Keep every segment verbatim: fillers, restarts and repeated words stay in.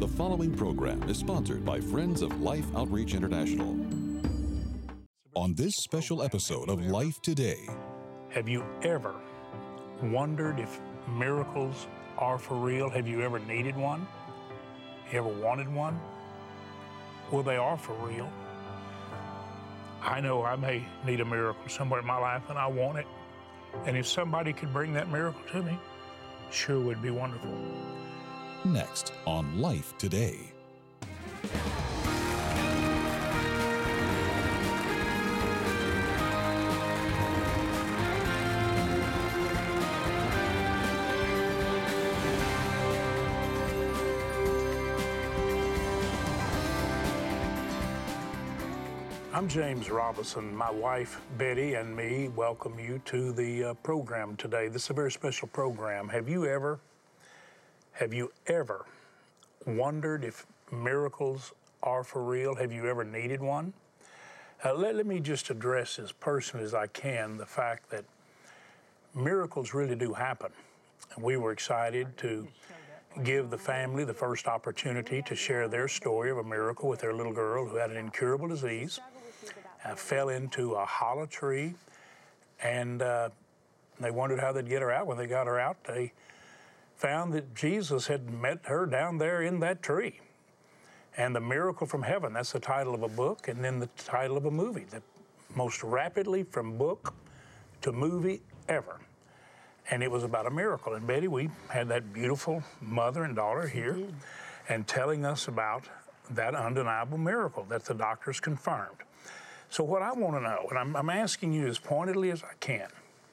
The following program is sponsored by Friends of Life Outreach International. On this special episode of Life Today. Have you ever wondered if miracles are for real? Have you ever needed one? You ever wanted one? Well, they are for real. I know I may need a miracle somewhere in my life, and I want it. And if somebody could bring that miracle to me, sure would be wonderful. Next on Life Today. I'm James Robinson. My wife, Betty, and me welcome you to the uh, program today. This is a very special program. Have you ever, have you ever wondered if miracles are for real? Have you ever needed one? Uh, let, let me just address as personally as I can the fact that miracles really do happen. We were excited to give the family the first opportunity to share their story of a miracle with their little girl who had an incurable disease. Uh, fell into a hollow tree, and uh, they wondered how they'd get her out. When they got her out, they found that Jesus had met her down there in that tree. And the miracle from heaven, that's the title of a book, and then the title of a movie, the most rapidly from book to movie ever. And it was about a miracle. And Betty, we had that beautiful mother and daughter here and telling us about that undeniable miracle that the doctors confirmed. So what I want to know, and I'm, I'm asking you as pointedly as I can,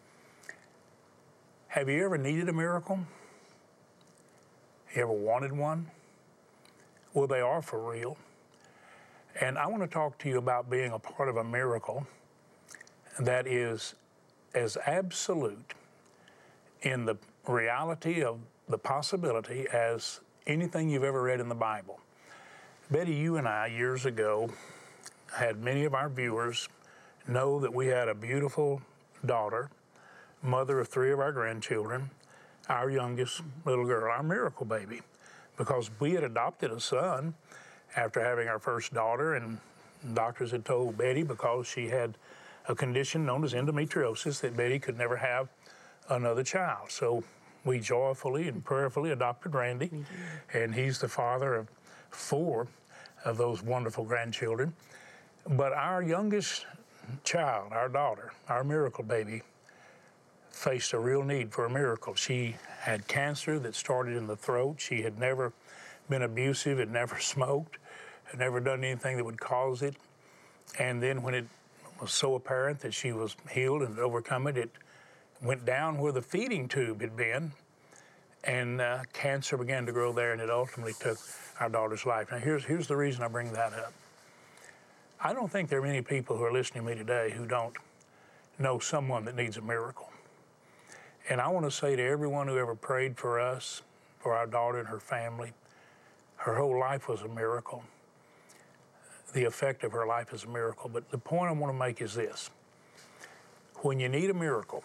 have you ever needed a miracle? You ever wanted one? Well, they are for real. And I want to talk to you about being a part of a miracle that is as absolute in the reality of the possibility as anything you've ever read in the Bible. Betty, you and I, years ago, had many of our viewers know that we had a beautiful daughter, mother of three of our grandchildren, our youngest little girl, our miracle baby, because we had adopted a son after having our first daughter, and doctors had told Betty, because she had a condition known as endometriosis, that Betty could never have another child. So we joyfully and prayerfully adopted Randy, mm-hmm. and he's the father of four of those wonderful grandchildren. But our youngest child, our daughter, our miracle baby, faced a real need for a miracle. She had cancer that started in the throat. She had never been abusive, had never smoked, had never done anything that would cause it. And then when it was so apparent that she was healed and had overcome it, it went down where the feeding tube had been, and uh, cancer began to grow there, and it ultimately took our daughter's life. Now, here's, here's the reason I bring that up. I don't think there are many people who are listening to me today who don't know someone that needs a miracle. And I want to say to everyone who ever prayed for us, for our daughter and her family, her whole life was a miracle. The effect of her life is a miracle. But the point I want to make is this. When you need a miracle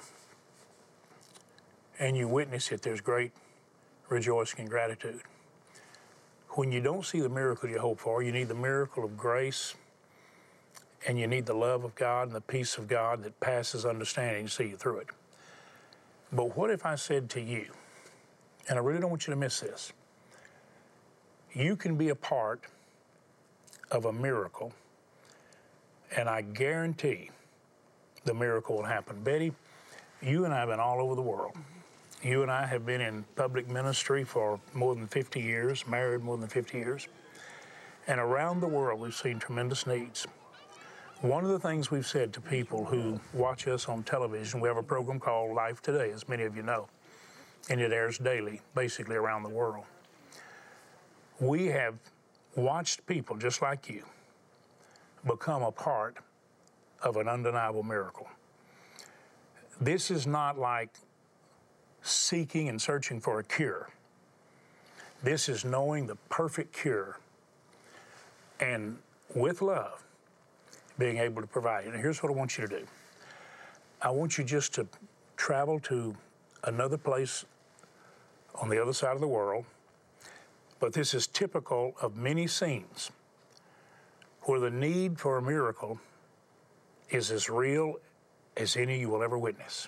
and you witness it, there's great rejoicing and gratitude. When you don't see the miracle you hope for, you need the miracle of grace, and you need the love of God and the peace of God that passes understanding to see you through it. But what if I said to you, and I really don't want you to miss this, you can be a part of a miracle, and I guarantee the miracle will happen. Betty, you and I have been all over the world. You and I have been in public ministry for more than fifty years, married more than fifty years, and around the world we've seen tremendous needs. One of the things we've said to people who watch us on television, we have a program called Life Today, as many of you know, and it airs daily, basically around the world. We have watched people just like you become a part of an undeniable miracle. This is not like seeking and searching for a cure. This is knowing the perfect cure, and with love, being able to provide it. And here's what I want you to do. I want you just to travel to another place on the other side of the world, But this is typical of many scenes where the need for a miracle is as real as any you will ever witness.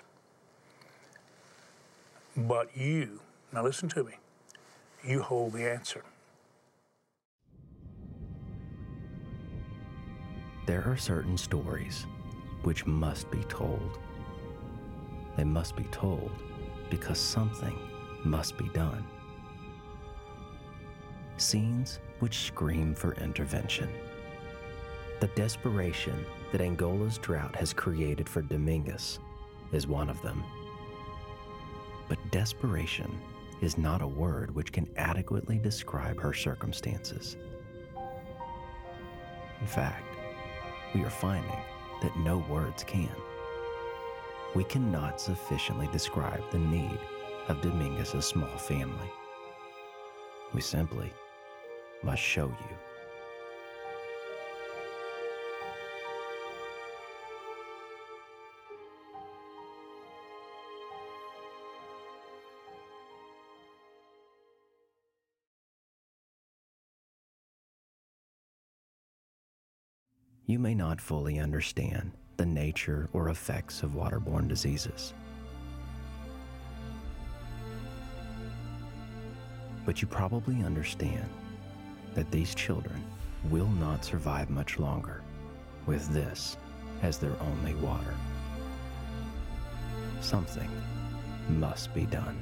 But you, now listen to me, you hold the answer. There are certain stories which must be told. They must be told because something must be done. Scenes which scream for intervention. The desperation that Angola's drought has created for Dominguez is one of them. But desperation is not a word which can adequately describe her circumstances. In fact, we are finding that no words can. We cannot sufficiently describe the need of Dominguez's small family. We simply must show you. You may not fully understand the nature or effects of waterborne diseases, but you probably understand that these children will not survive much longer with this as their only water. Something must be done.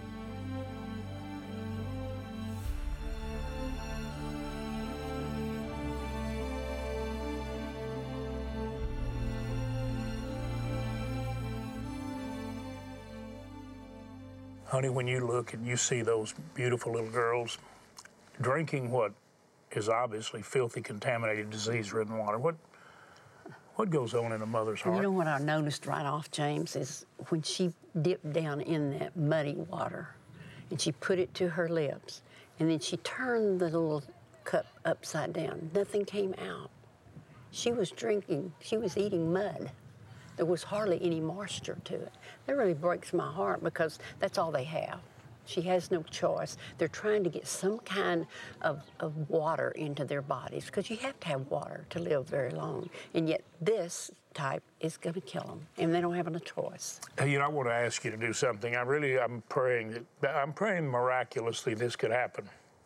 Honey, when you look and you see those beautiful little girls drinking what is obviously filthy, contaminated, disease-ridden water, what what goes on in a mother's heart? You know what I noticed right off, James, is when she dipped down in that muddy water and she put it to her lips and then she turned the little cup upside down, nothing came out. She was drinking, she was eating mud. There was hardly any moisture to it. That really breaks my heart because that's all they have. She has no choice. They're trying to get some kind of, of water into their bodies because you have to have water to live very long. And yet this type is going to kill them, and they don't have a choice. Hey, you know, I want to ask you to do something. I really, I'm praying that, I'm praying miraculously this could happen.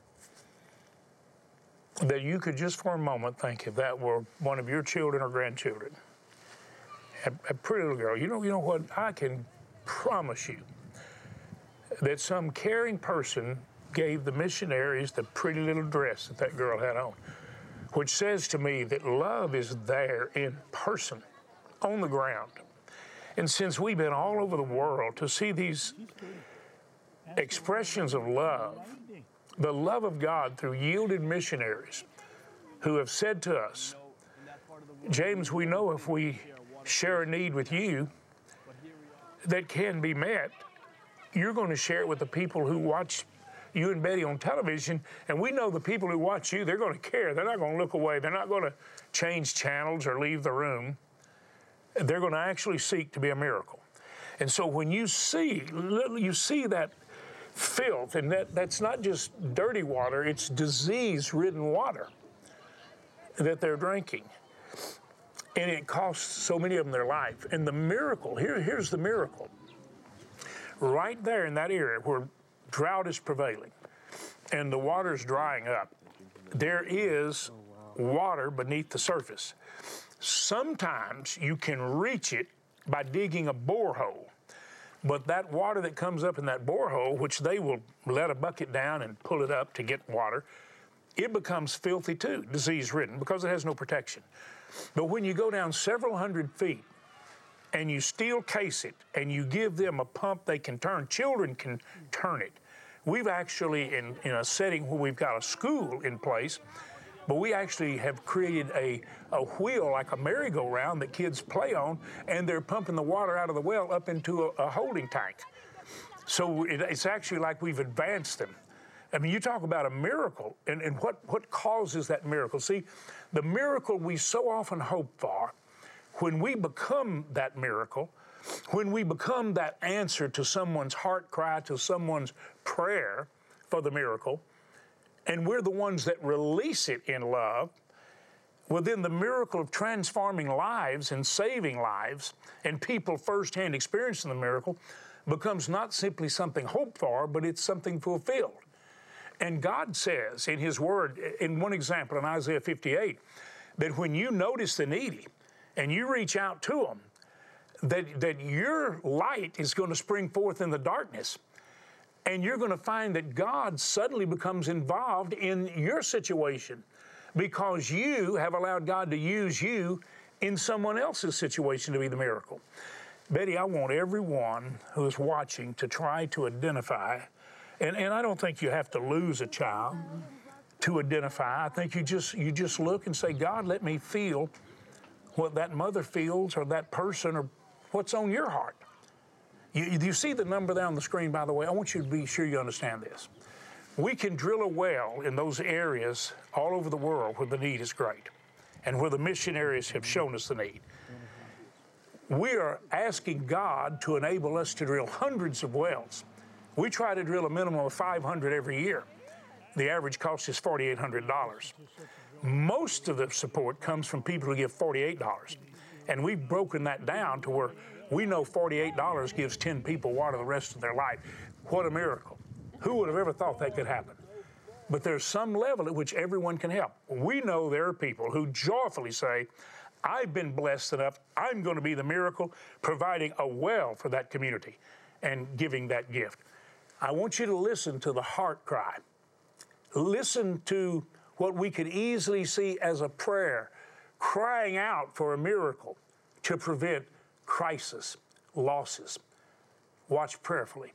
That you could just for a moment think if that were one of your children or grandchildren. A, a pretty little girl. You know, you know what? I can promise you that some caring person gave the missionaries the pretty little dress that that girl had on, which says to me that love is there in person, on the ground. And since we've been all over the world to see these expressions of love, the love of God through yielded missionaries who have said to us, James, we know if we share a need with you that can be met, you're going to share it with the people who watch you and Betty on television, and we know the people who watch you, they're going to care. They're not going to look away. They're not going to change channels or leave the room. They're going to actually seek to be a miracle. And so when you see, you see that filth, and that, that's not just dirty water, it's disease-ridden water that they're drinking. And it costs so many of them their life. And the miracle, here, here's the miracle. Right there in that area where drought is prevailing and the water's drying up, there is water beneath the surface. Sometimes you can reach it by digging a borehole. But that water that comes up in that borehole, which they will let a bucket down and pull it up to get water, it becomes filthy too, disease-ridden, because it has no protection. But when you go down several hundred feet and you steel case it and you give them a pump they can turn, children can turn it. We've actually, in, in a setting where we've got a school in place, but we actually have created a, a wheel like a merry-go-round that kids play on, and they're pumping the water out of the well up into a, a holding tank. So it, it's actually like we've advanced them. I mean, you talk about a miracle, and, and what, what causes that miracle? See, the miracle we so often hope for, when we become that miracle, when we become that answer to someone's heart cry, to someone's prayer for the miracle, and we're the ones that release it in love, well, then the miracle of transforming lives and saving lives and people firsthand experiencing the miracle becomes not simply something hoped for, but it's something fulfilled. And God says in His Word, in one example in Isaiah fifty-eight, that when you notice the needy and you reach out to them, that, that your light is going to spring forth in the darkness. And you're going to find that God suddenly becomes involved in your situation because you have allowed God to use you in someone else's situation to be the miracle. Betty, I want everyone who is watching to try to identify, and, and I don't think you have to lose a child to identify. I think you just you just look and say, God, let me feel what that mother feels or that person or what's on your heart. You, you see the number there on the screen, by the way? I want you to be sure you understand this. We can drill a well in those areas all over the world where the need is great and where the missionaries have shown us the need. We are asking God to enable us to drill hundreds of wells. We try to drill a minimum of five hundred every year. The average cost is four thousand eight hundred dollars. Most of the support comes from people who give forty-eight dollars. And we've broken that down to where we know forty-eight dollars gives ten people water the rest of their life. What a miracle. Who would have ever thought that could happen? But there's some level at which everyone can help. We know there are people who joyfully say, I've been blessed enough, I'm going to be the miracle, providing a well for that community and giving that gift. I want you to listen to the heart cry. Listen to what we could easily see as a prayer, crying out for a miracle to prevent crisis, losses. Watch prayerfully.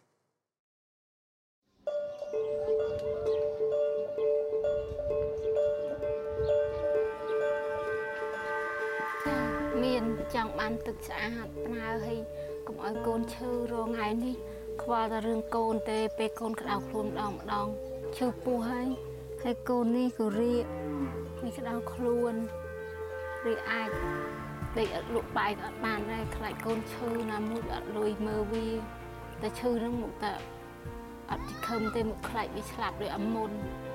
Miền chẳng banទឹកស្អាតផ្នើឲ្យកុំឲ្យកូនឈឺរងថ្ងៃនេះខ្វល់តែរឿងកូនទេពេលកូនក្តៅខ្លួនម្ដងម្ដងឈឺពោះហើយហើយកូននេះក៏រៀកវាក្តៅខ្លួនឬអាចដេកអត់លក់បាយអត់បានដែរខ្លាចកូនឈឺណាមួយអត់លុយមើលវាតែឈឺនឹងមកតែអត់ខំទេមកខ្លាចវាស្លាប់ឬអមុន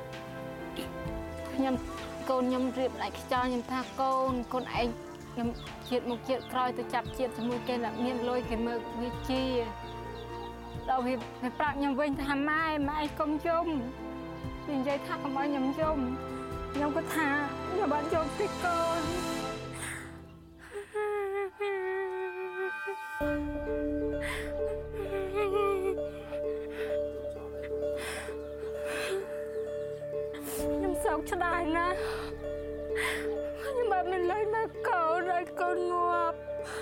ខ្ញុំកូនខ្ញុំរៀបlạiខ្យល់ខ្ញុំថាកូនកូនឯងខ្ញុំជាតិមកជាតិក្រោយទៅចាប់ជាតិជាមួយគេតែមានលុយគេមើលវាជាដល់វាវាប្រាប់ខ្ញុំវិញថាម៉ែម៉ែកុំយំវានិយាយថាកុំឲ្យខ្ញុំយំខ្ញុំក៏ថាខ្ញុំបានយំពីកូនខ្ញុំសោកស្ដាយណាស់ខ្ញុំបានមិនលុយមកកូនឲ្យកូនងាប់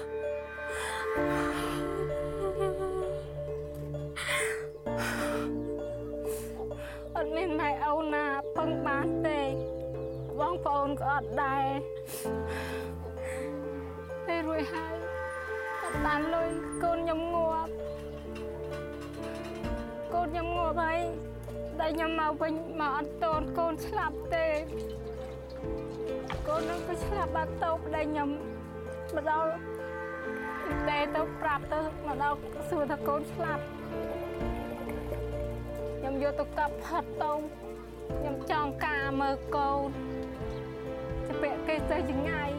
អត់មានម៉ែអូនណាពឹងបានទេបងប្អូនក៏អត់ដែរពេលរួចហើយអត់បានលុយកូនខ្ញុំងាប់កូនខ្ញុំងាប់ហើយតែខ្ញុំមកវិញមកអត់តូនកូនស្លាប់ទេកូននឹងក៏ស្លាប់បាត់ទៅប្តីខ្ញុំមកដល់តែទៅប្រាប់ទៅមកដល់សួរថាកូនស្លាប់ខ្ញុំយកទៅកាប់ផាត់ទៅខ្ញុំចង់ការមើលកូនទៅពាក់គេទៅចង្អាយ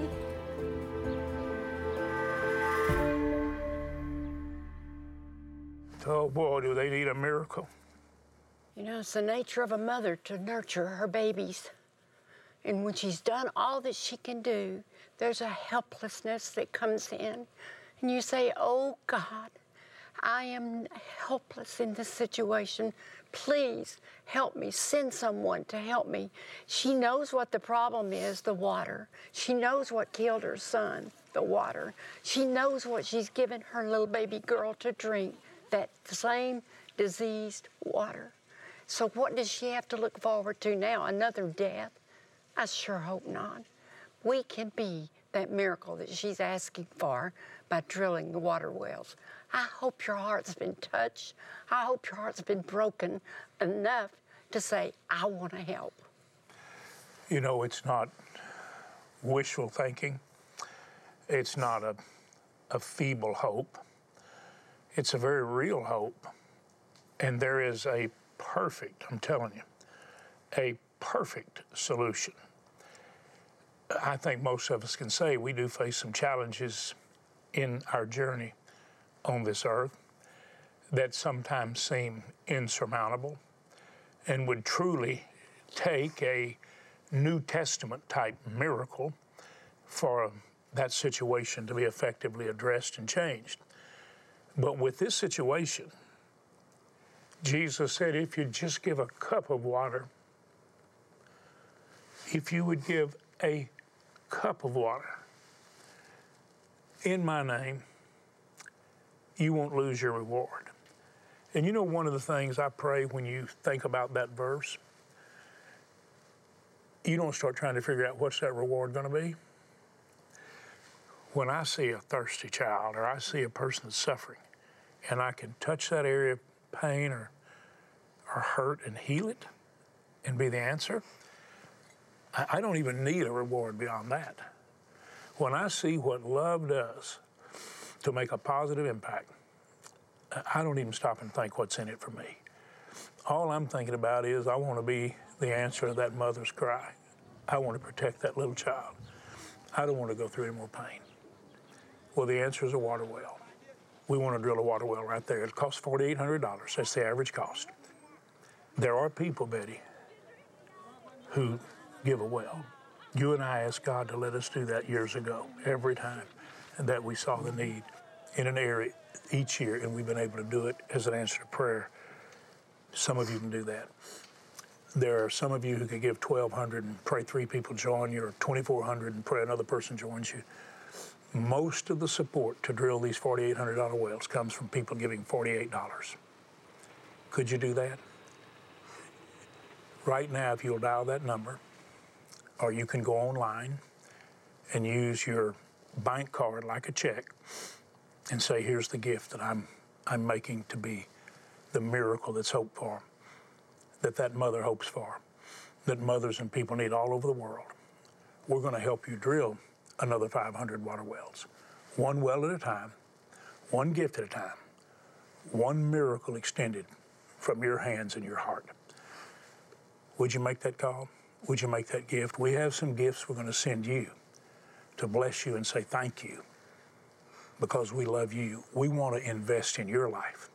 Oh boy, do they need a miracle. You know, it's the nature of a mother to nurture her babies. And when she's done all that she can do, there's a helplessness that comes in. And you say, oh, God, I am helpless in this situation. Please help me. Send someone to help me. She knows what the problem is, the water. She knows what killed her son, the water. She knows what she's given her little baby girl to drink, that same diseased water. So what does she have to look forward to now? Another death? I sure hope not. We can be that miracle that she's asking for by drilling the water wells. I hope your heart's been touched. I hope your heart's been broken enough to say, I want to help. You know, it's not wishful thinking. It's not a, a feeble hope. It's a very real hope. And there is a perfect, I'm telling you, a perfect solution. I think most of us can say we do face some challenges in our journey on this earth that sometimes seem insurmountable and would truly take a New Testament type miracle for that situation to be effectively addressed and changed. But with this situation, Jesus said, if you just give a cup of water, if you would give a cup of water in my name, you won't lose your reward. And you know, one of the things I pray when you think about that verse, you don't start trying to figure out what's that reward going to be. When I see a thirsty child or I see a person that's suffering and I can touch that area of pain or, or hurt and heal it and be the answer, I, I don't even need a reward beyond that. When I see what love does to make a positive impact, I don't even stop and think what's in it for me. All I'm thinking about is I want to be the answer to that mother's cry. I want to protect that little child. I don't want to go through any more pain. Well, the answer is a water well. We want to drill a water well right there. It costs four thousand eight hundred dollars. That's the average cost. There are people, Betty, who give a well. You and I asked God to let us do that years ago, every time that we saw the need in an area each year, and we've been able to do it as an answer to prayer. Some of you can do that. There are some of you who could give twelve hundred dollars and pray three people join you, or twenty-four hundred dollars and pray another person joins you. Most of the support to drill these four thousand eight hundred dollars wells comes from people giving forty-eight dollars. Could you do that? Right now, if you'll dial that number, or you can go online and use your bank card like a check and say, here's the gift that I'm, I'm making to be the miracle that's hoped for, that that mother hopes for, that mothers and people need all over the world. We're going to help you drill another five hundred water wells, one well at a time, one gift at a time, one miracle extended from your hands and your heart. Would you make that call? Would you make that gift? We have some gifts we're going to send you to bless you and say thank you because we love you. We want to invest in your life.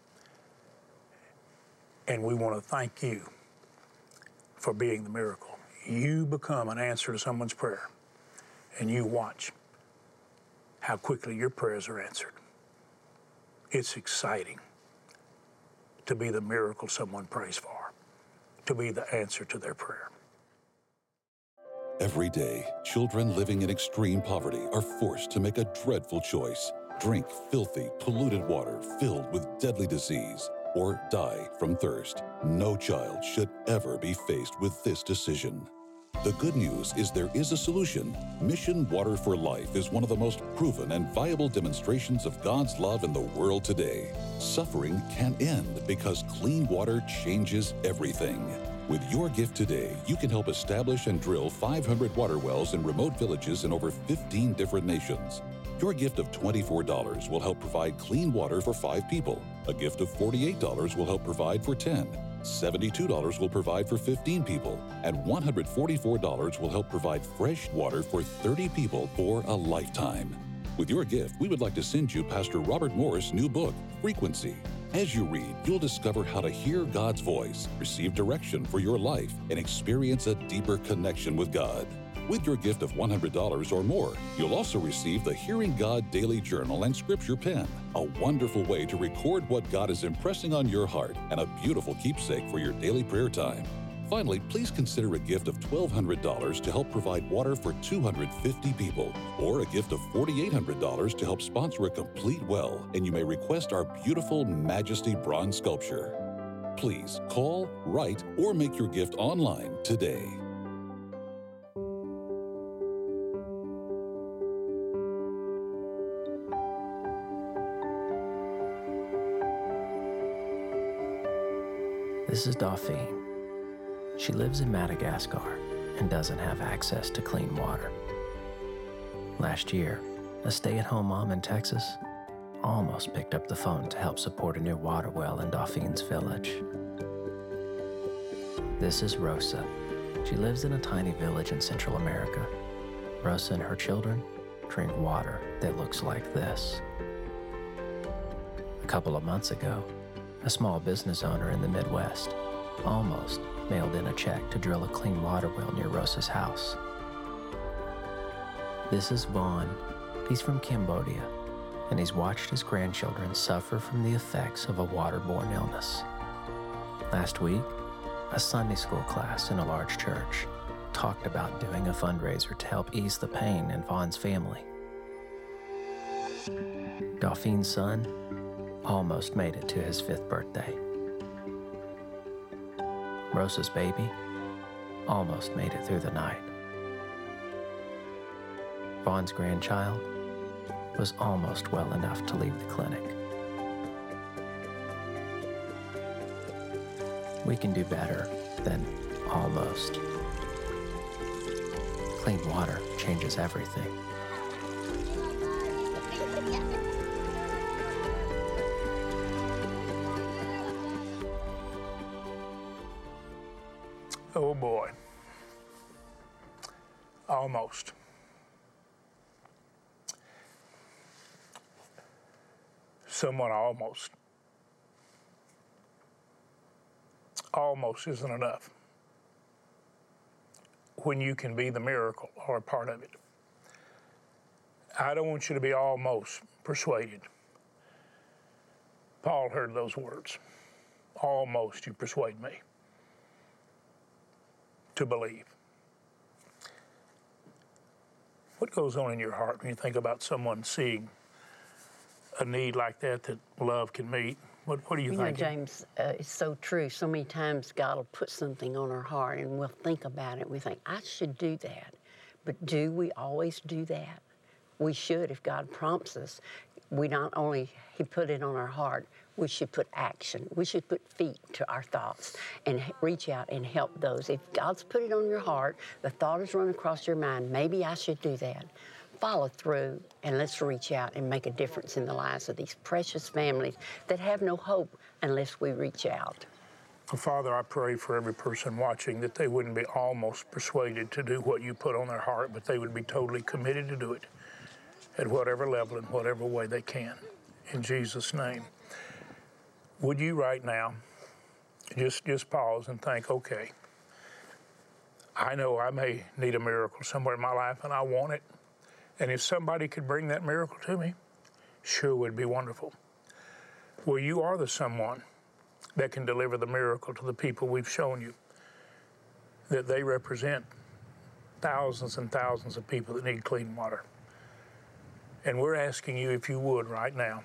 And we want to thank you for being the miracle. You become an answer to someone's prayer, and you watch how quickly your prayers are answered. It's exciting to be the miracle someone prays for, to be the answer to their prayer. Every day, children living in extreme poverty are forced to make a dreadful choice: drink filthy, polluted water filled with deadly disease, or die from thirst. No child should ever be faced with this decision. The good news is there is a solution. Mission Water for Life is one of the most proven and viable demonstrations of God's love in the world today. Suffering can end because clean water changes everything. With your gift today, you can help establish and drill five hundred water wells in remote villages in over fifteen different nations. Your gift of twenty-four dollars will help provide clean water for five people. A gift of forty-eight dollars will help provide for ten. seventy-two dollars will provide for fifteen people. And one hundred forty-four dollars will help provide fresh water for thirty people for a lifetime. With your gift, we would like to send you Pastor Robert Morris' new book, Frequency. As you read, you'll discover how to hear God's voice, receive direction for your life, and experience a deeper connection with God. With your gift of one hundred dollars or more, you'll also receive the Hearing God Daily Journal and Scripture Pen, a wonderful way to record what God is impressing on your heart and a beautiful keepsake for your daily prayer time. Finally, please consider a gift of twelve hundred dollars to help provide water for two hundred fifty people, or a gift of four thousand eight hundred dollars to help sponsor a complete well, and you may request our beautiful Majesty bronze sculpture. Please call, write, or make your gift online today. This is Dauphine. She lives in Madagascar and doesn't have access to clean water. Last year, a stay-at-home mom in Texas almost picked up the phone to help support a new water well in Dauphine's village. This is Rosa, She lives in a tiny village in Central America. Rosa and her children drink water that looks like this. A couple of months ago, a small business owner in the Midwest almost mailed in a check to drill a clean water well near Rosa's house. This is Vaughn. He's from Cambodia, and he's watched his grandchildren suffer from the effects of a waterborne illness. Last week, a Sunday school class in a large church talked about doing a fundraiser to help ease the pain in Vaughn's family. Delphine's son almost made it to his fifth birthday. Rosa's baby almost made it through the night. Vaughn's grandchild was almost well enough to leave the clinic. We can do better than almost. Clean water changes everything. Oh boy. Almost. Someone almost. Almost isn't enough when you can be the miracle or a part of it. I don't want you to be almost persuaded. Paul heard those words. Almost you persuade me to believe. What goes on in your heart when you think about someone seeing a need like that that love can meet? What, what do you, you think? You know, James, uh, it's so true. So many times God will put something on our heart and we'll think about it. We think, I should do that. But do we always do that? We should if God prompts us. We not only, He put it on our heart, we should put action. We should put feet to our thoughts and reach out and help those. If God's put it on your heart, the thought is running across your mind, maybe I should do that. Follow through and let's reach out and make a difference in the lives of these precious families that have no hope unless we reach out. Well, Father, I pray for every person watching that they wouldn't be almost persuaded to do what you put on their heart, but they would be totally committed to do it at whatever level and whatever way they can. In Jesus' name. Would you right now just, just pause and think, okay, I know I may need a miracle somewhere in my life and I want it. And if somebody could bring that miracle to me, sure would be wonderful. Well, you are the someone that can deliver the miracle to the people we've shown you, that they represent thousands and thousands of people that need clean water. And we're asking you, if you would right now,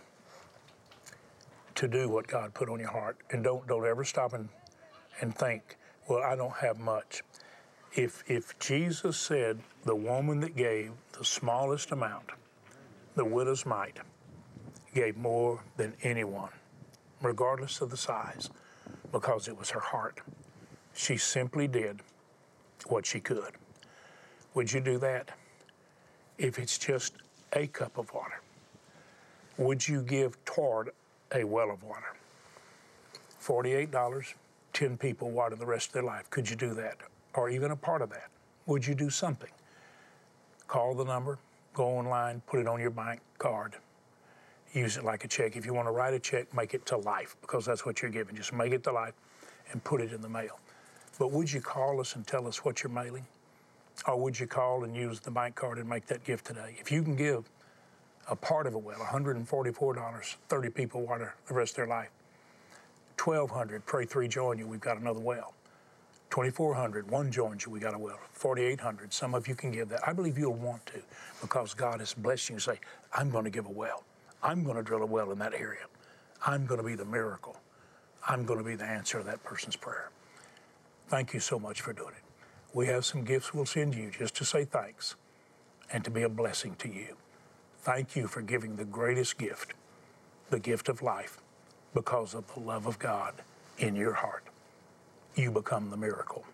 to do what God put on your heart. And don't, don't ever stop and, and think, well, I don't have much. If, if Jesus said the woman that gave the smallest amount, the widow's mite, gave more than anyone, regardless of the size, because it was her heart. She simply did what she could. Would you do that? If it's just a cup of water, would you give toward a well of water? forty-eight dollars, ten people water the rest of their life. Could you do that? Or even a part of that? Would you do something? Call the number, go online, put it on your bank card. Use it like a check. If you want to write a check, make it to life, because that's what you're giving. Just make it to life and put it in the mail. But would you call us and tell us what you're mailing? Or would you call and use the bank card and make that gift today? If you can give a part of a well, one hundred forty-four dollars, thirty people water the rest of their life. twelve hundred, pray three join you, we've got another well. twenty-four hundred, one joins you, we got a well. forty-eight hundred, some of you can give that. I believe you'll want to, because God has blessed you and say, I'm going to give a well. I'm going to drill a well in that area. I'm going to be the miracle. I'm going to be the answer to that person's prayer. Thank you so much for doing it. We have some gifts we'll send you just to say thanks and to be a blessing to you. Thank you for giving the greatest gift, the gift of life, because of the love of God in your heart. You become the miracle.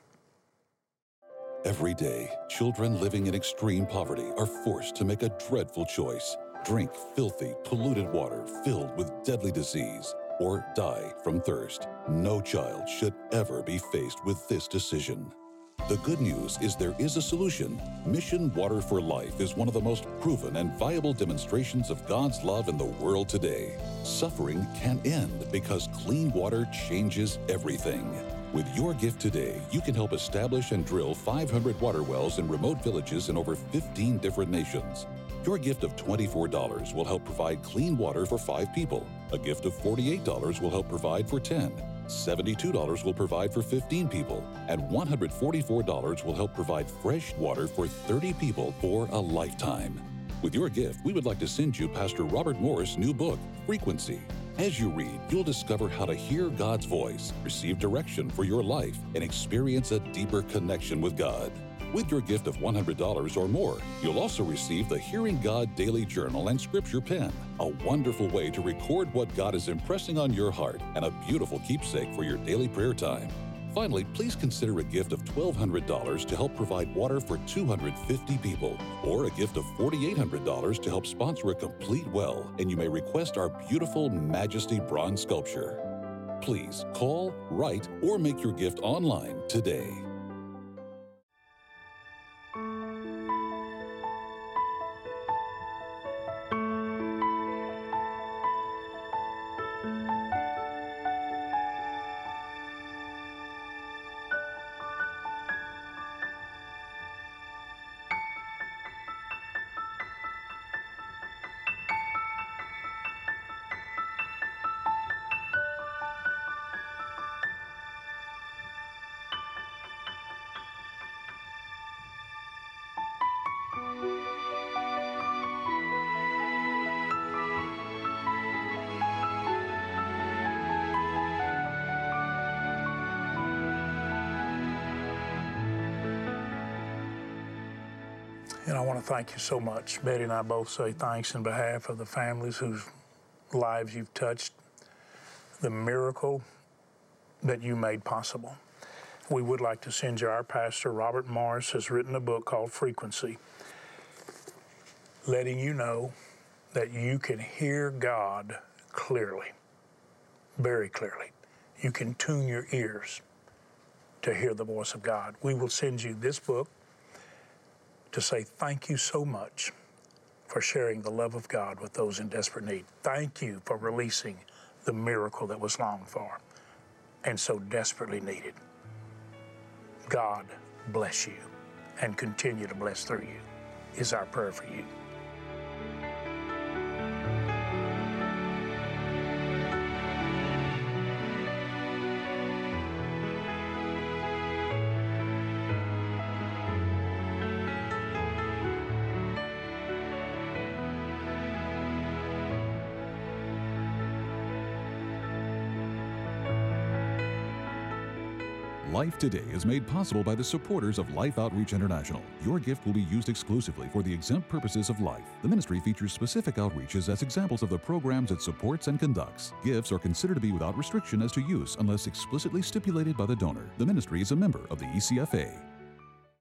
Every day, children living in extreme poverty are forced to make a dreadful choice: drink filthy, polluted water filled with deadly disease, or die from thirst. No child should ever be faced with this decision. The good news is there is a solution. Mission Water for Life is one of the most proven and viable demonstrations of God's love in the world today. Suffering can end because clean water changes everything. With your gift today, you can help establish and drill five hundred water wells in remote villages in over fifteen different nations. Your gift of twenty-four dollars will help provide clean water for five people. A gift of forty-eight dollars will help provide for ten. seventy-two dollars will provide for fifteen people. And one hundred forty-four dollars will help provide fresh water for thirty people for a lifetime. With your gift, we would like to send you Pastor Robert Morris' new book, Frequency. As you read, you'll discover how to hear God's voice, receive direction for your life, and experience a deeper connection with God. With your gift of one hundred dollars or more, you'll also receive the Hearing God Daily Journal and Scripture Pen, a wonderful way to record what God is impressing on your heart and a beautiful keepsake for your daily prayer time. Finally, please consider a gift of twelve hundred dollars to help provide water for two hundred fifty people, or a gift of four thousand eight hundred dollars to help sponsor a complete well, and you may request our beautiful Majesty bronze sculpture. Please call, write, or make your gift online today. And I want to thank you so much. Betty and I both say thanks in behalf of the families whose lives you've touched, the miracle that you made possible. We would like to send you our pastor, Robert Morris, has written a book called Frequency, letting you know that you can hear God clearly, very clearly. You can tune your ears to hear the voice of God. We will send you this book to say thank you so much for sharing the love of God with those in desperate need. Thank you for releasing the miracle that was longed for and so desperately needed. God bless you and continue to bless through you is our prayer for you. Life Today is made possible by the supporters of Life Outreach International. Your gift will be used exclusively for the exempt purposes of life. The ministry features specific outreaches as examples of the programs it supports and conducts. Gifts are considered to be without restriction as to use unless explicitly stipulated by the donor. The ministry is a member of the E C F A.